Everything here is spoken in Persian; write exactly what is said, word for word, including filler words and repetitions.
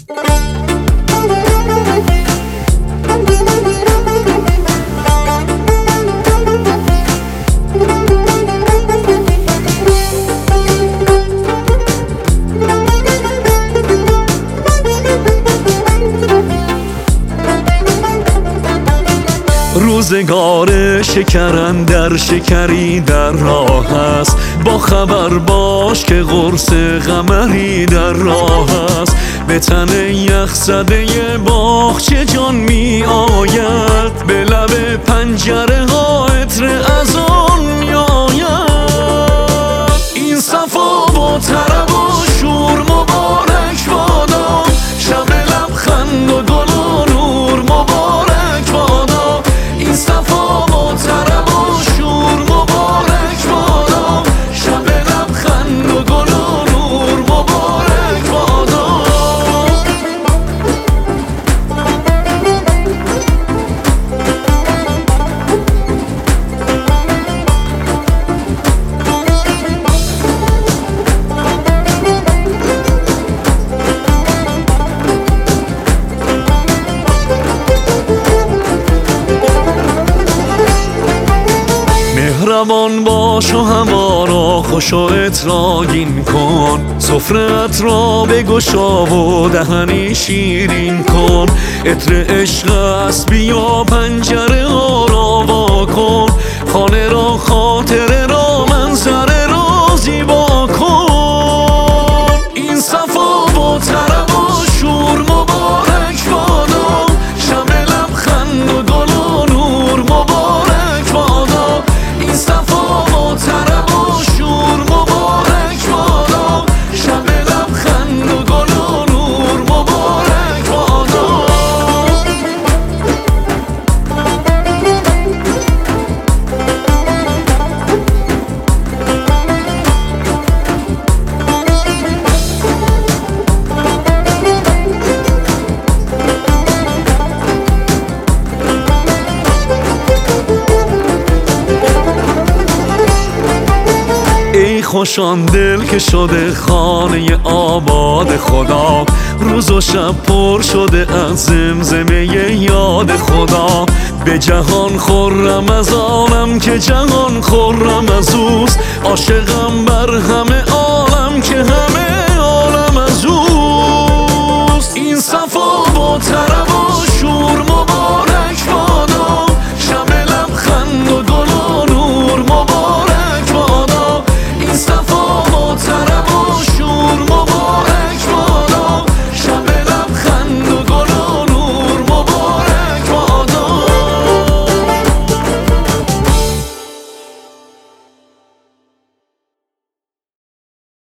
روزگار شکرن در شکری در راه است، با خبر باش که قرص قمری در راه است. به تن یخ زده باغچه جان می آید، به لب پنجره ها عطر از آن می آید. این صفا و طرب و شور مبارک بادا، شب لبخند و گل و نور مبارک بادا. این صفا و طرب و شور مبارک بادا، شب لبخند و گل و نور مبارک بادا. مهربان باش و هوا را خوش و اطراگین کن، سفره‌ات را بگشا و دهنی شیرین کن. عطر عشق است بیا پنجره ها را وا کن، خانه را خاطره را منظره را زیبا کن. این صفا و طرب و شور مبارک بادا، شب لبخند و گل و نور مبارک بادا. این صفا و طرب و شور مبارک بادا، شب لبخند و گل و نور مبارک بادا. خوشان دل که شده خانه آباد خدا، روز و شب پر شده از زمزمه یاد خدا. به جهان خرم از آنم که جهان خرم از اوست، عاشقم بر همه عالم که همه عالم